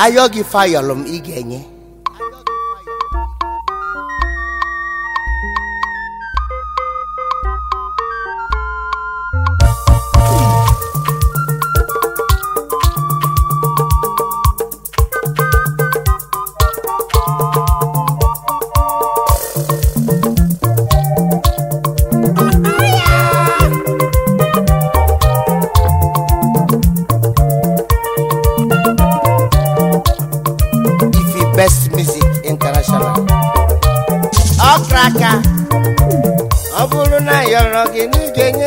Ayogi fayolum igenye. Best Music International. Okraka Oburu na yoro gi ni genye.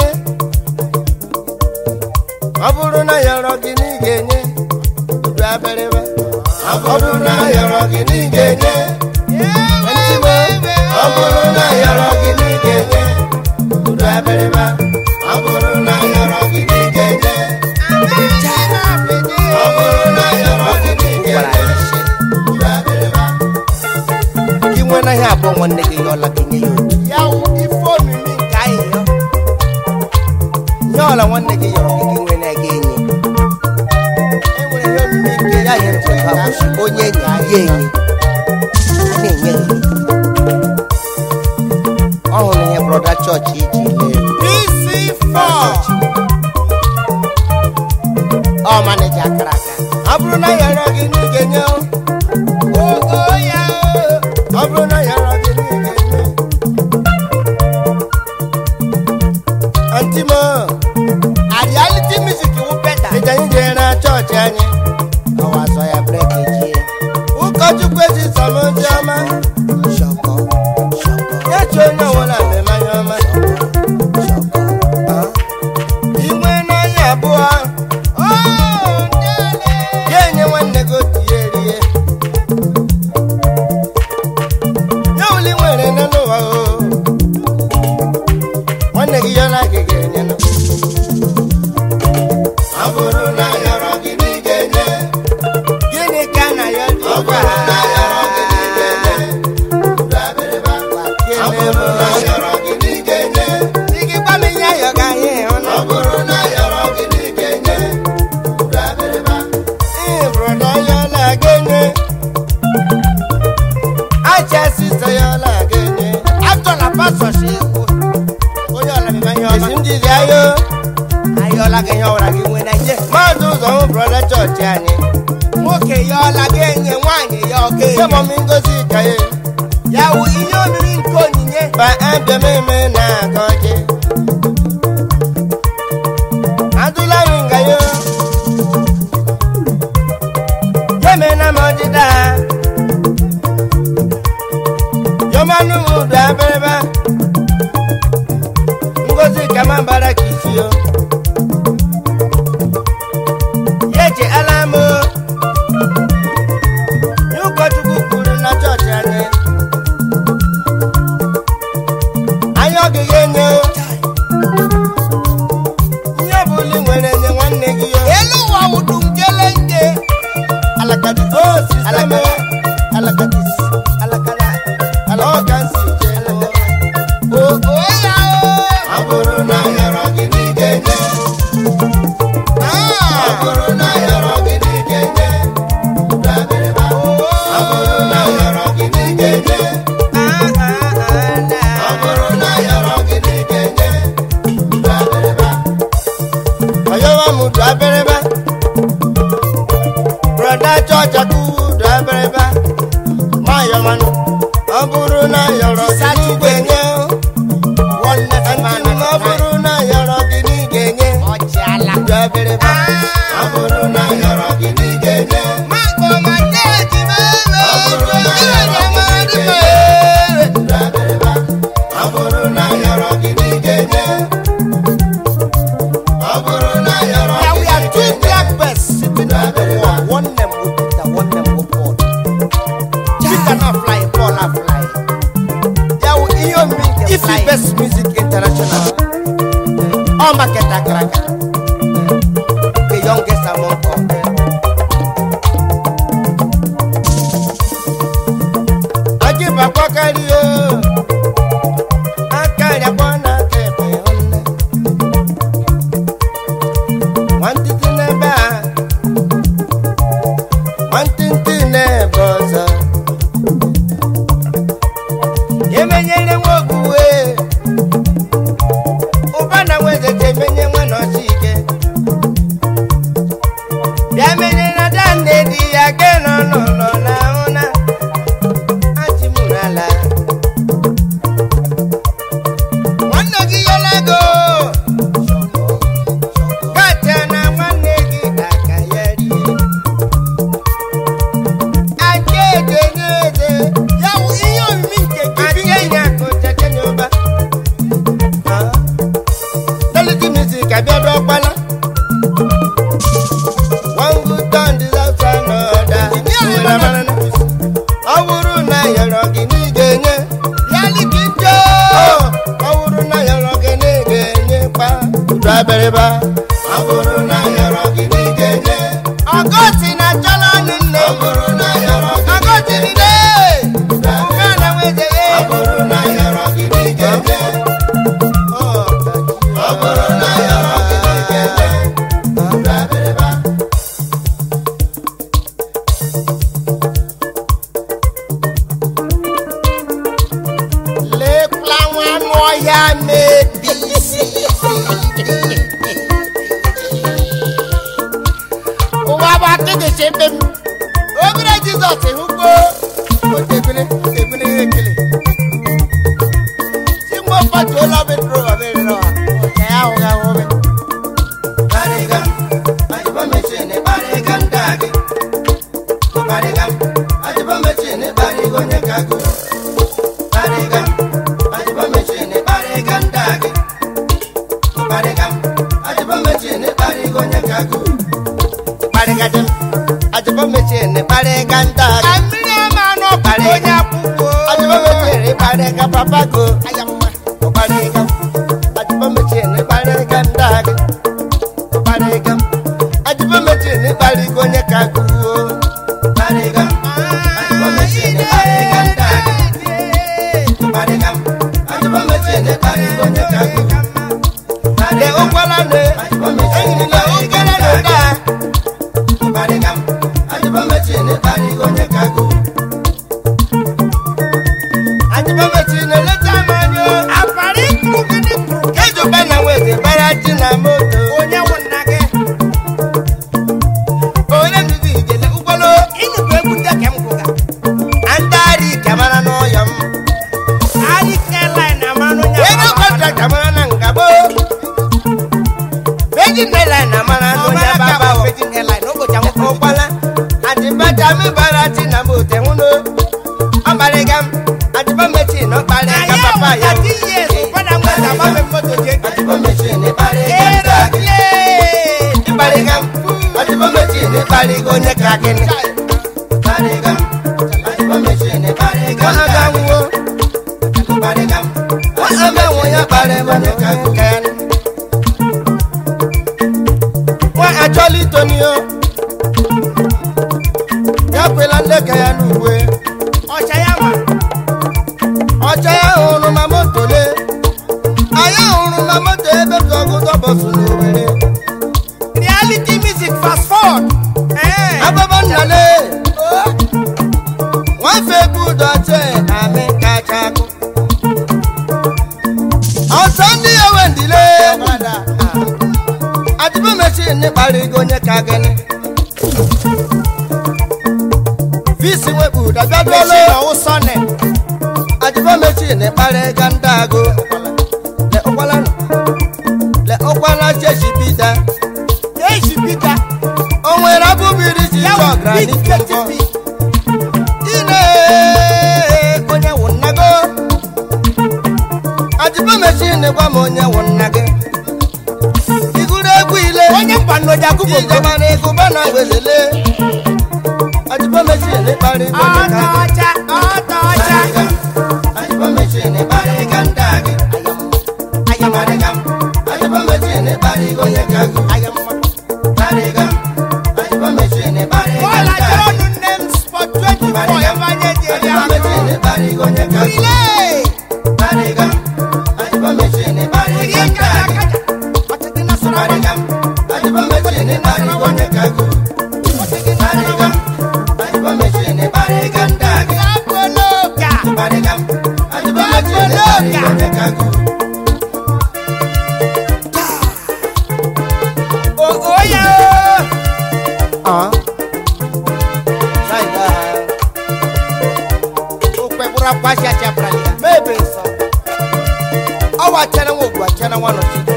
Oburu na yoro gi ni genye. Udabereba. Oburu na yoro gi ni genye. Oburu na yoro gi ni genye. Udabereba. Oburu na yoro gi ni genye. Oburu na yoro gi ni genye. When I have one nigga, you're lucky. Yow, if for me, guy, y'all are one nigga, you're looking when I gain you. And when you make it, I have to have a go, only a brother church, PC4. Oh, manager, cracker. Abruna, you're looking again. Oh, yeah. Abruna yara gini gini. Antimo, a reality music you better. Ita inje na church anye. Awa so ya break it. Uko chukwezi samojama. Shoko. Ya chona wala me manyama. Shoko. Imwe na ya bua. Oh, ndele. Yenye wane go tiyerie. Best Music International. Oh, Maketa Kraka. The youngest among all. I give a quackario. I kind of wanna keep it on. nwantịntị na-ebe ọzọ emenyere nwa ogwuwe ụba na nweze emenye nwa nọchi ike bịa menye na danne di ya ke nọ n'ụlọ na ahụ na achịmụrala nwanne gị yelago kacha na nwanne gị aka ya rie aka ede nye ede ya wụ ihe omimi nke gị enye akụ chachenye ụba Dolity music abịa dọkpala one good turn deserves another ọ bụrụ na yọrọ gị n'ige nye ya liki njọ ọ bụrụ na yọrọ gị n'ige nye kpa udu abịrịba ọ bụrụ na yọrọ gị n'ige nye ọgọsi na chọrọ ọnụ nne ọ bụrụ na yọrọ gị ọgọsi nile ụka na nweze ọ bụrụ na yọrọ gị n'ige nye ọ bụrụ na yọrọ gị n'ige nye udu abịrịba lekla nwa anụ ọhịa na-ebi isi ụwa bụ akịdịcha ebe m obere Jizọs hụkwo otebere ekele si nwa ụbọchị ụlọ bedro ọbịrịrọ ọcha ya ahụghị ahụbe barịga ajịbọ mechin barịga ndị agị barịga ajịbọ mechin barịga onye ka gụ barịga ajịbọ mechin barịga ndị agị barịga ajịbọ mechin barịga onye ka gụ barịga dị ajịbọ mechin barịga ndị agị mmiri ama anọ barịga onye akwụkwọ ajịbọ mechin barịga papa go barịga ajịbọ mechin barịga ndị agị barịga ajịbọ mechin barịga onye ka gụ barịga ajịbọ mechin barịga ndị agị barịga ajịbọ mechin barịga onye ka gụ le ụkwala le enyi le ụkwala le da barịga ajịbọ mechin barịga onye ka gụ ajịbọ mechin leta manyo apari kugini kejo bana weze baraji na moto onye wonna gị onye ndidi ijele ụgbọlo ịnụ bụ egwu ndị kem kwụga andari kamara n'ọyọ m ari airline amara onye ego contract amara na ngabo Virgin Airline amara n'onye baba Virgin Airline n'ụbọchị akwụkwọ ụgbala adịbaja mi barati na moto nwụno ọbarịga m adịba mechin ọkparịga papa ya adịba mechin ịkparịga adịba mechin ịkparịga onye ka gịnị adịba mechin ịkparịga aga nwụọ ame nwụnya kparịga onye ka gịnị nwa achọla itonio ya kwela nleka ya n'ugwe ọcha ya hụrụ ma moto le anyị hụrụ ma moto ebe ka ọgụgụ bọsụ n'Owerri reality music fast forward ababa nnale nwafe bụ ụdọche amị kacha akụ ọsọ ndị ya wendile adịbọ mechin kparịgo onye ka gịnị visi wepụ dabiaduolo ọwụsọne adịbọ mechin kparịga ndị agụ le ụkwala jeshibida o nwere abụbiri ji ọgraniti mbọ ine onye wụ nna go adịbọ mechin gwa m onye wụ nna gị iguru egwu ile onye mgbanoja akụkọ ijemana ego bana wezele adịbọ mechin kparịga onye ka gị adịbọ mechin kparịga ndị agị barịga adịbọ mechin kparịga onye ka gị barịga adịbọ mechin kparịga ndị agị barịga adịbọ mechin kparịga onye ka gị barịga adịbọ mechin kparịga ndị agị barịga adịbọ mechin kparịga onye ka gị barịga Abra kwasha chapralia. Maybe so. Our channel will go channel 1 or 2.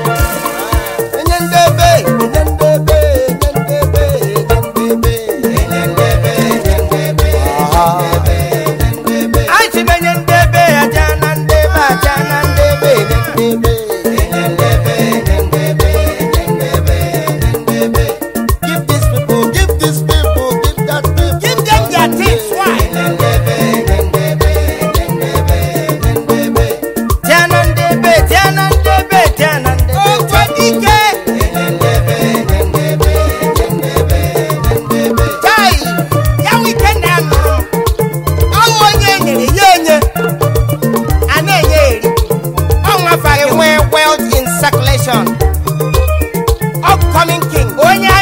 Upcoming king.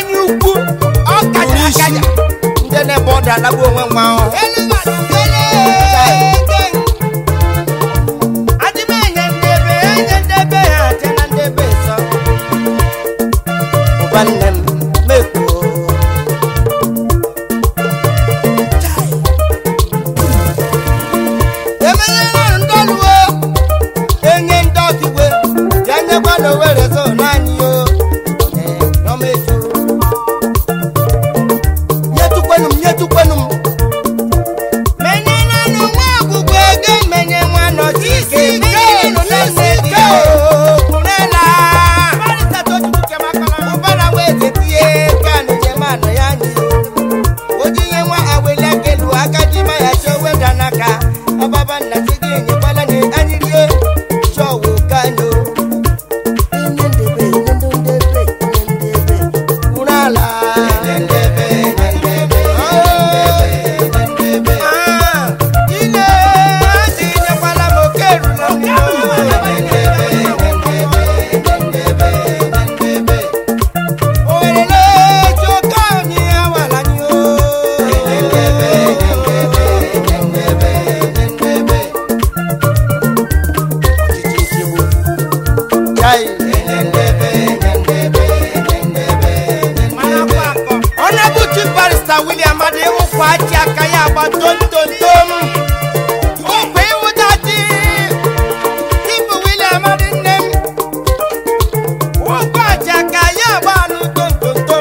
William Adewo Kwacha Kaya Baton Tom. Oh, pay with that. Keep William Adenem. Oh, Kwacha Kaya Baton Tom.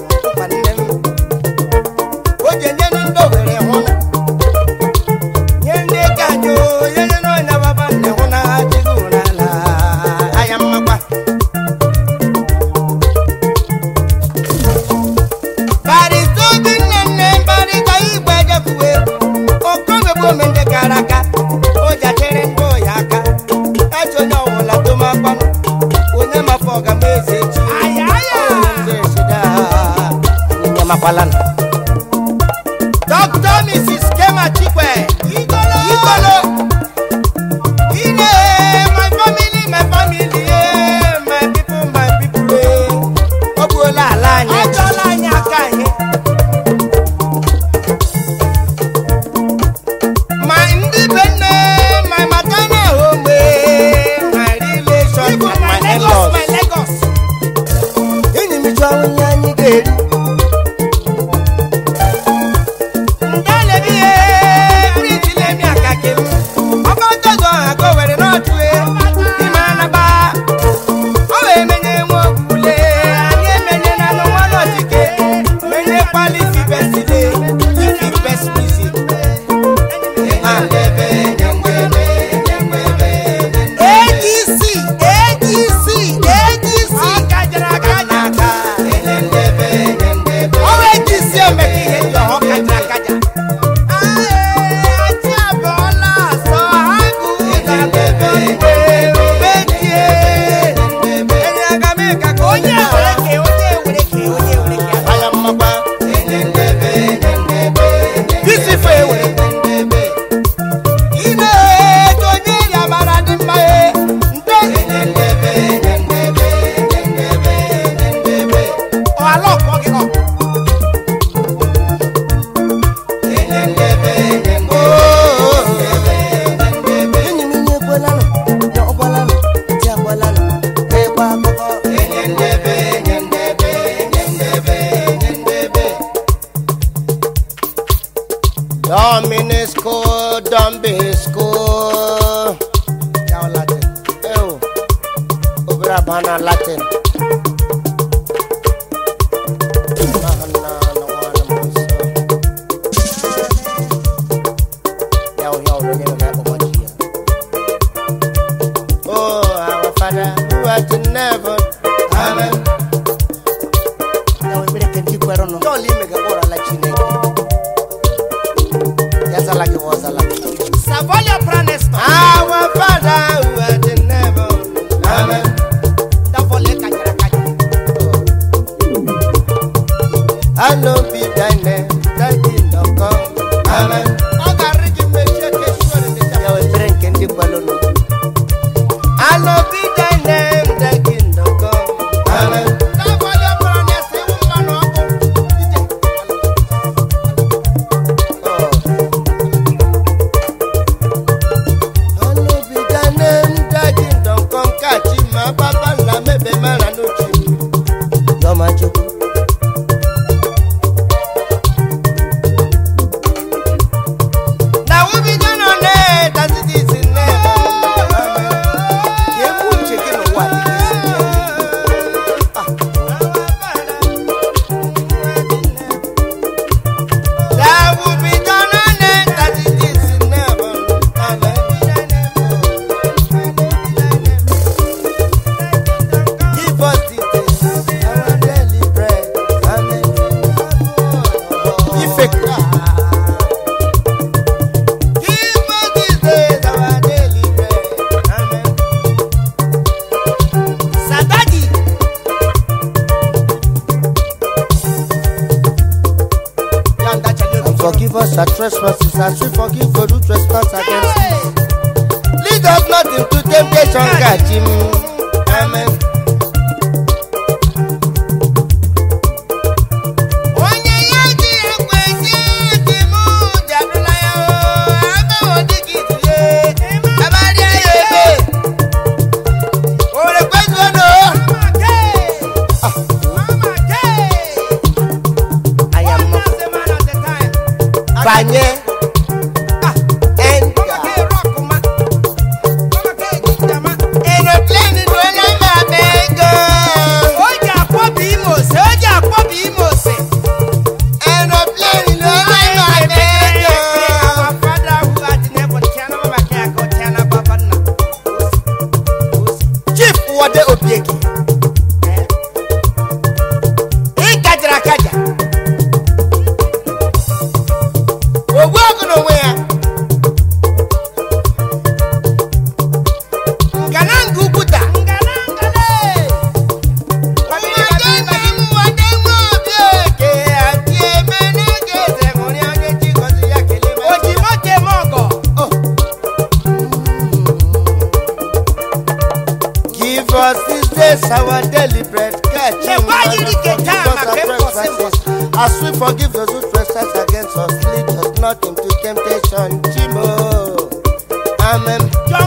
Oh, Jenendo, where I want. Yende Kanyo, Yeno, never ban the one. I am a Doctor Mrs. Kema Chikwe, Igolo. My family, my people. Obuola Alanya, Kanye. My independent, my maternal home, my relation, my Lagos. Enemy John Yanni. Domini school, don't be school. Now Latin. Oh, Obrabana Latin. Oh, our Father who art in heaven. Amen. Now we can keep on. Don't leave me go like you. Yes, I like it was a like. Savoya Pranes. Our Father who art in heaven. Amen. I know be thy name, thy kingdom come. Amen. I know be thy name, thy kingdom come. Amen. Forgive us our trespasses as we forgive those who trespass against us. Lead us not into temptation, catch him. Amen. Banye Chief Wade Obieki Ikajakaja Give us this day our daily bread. Catch him, as we forgive those who trespass against us. Lead us not into temptation. Jimo. Amen.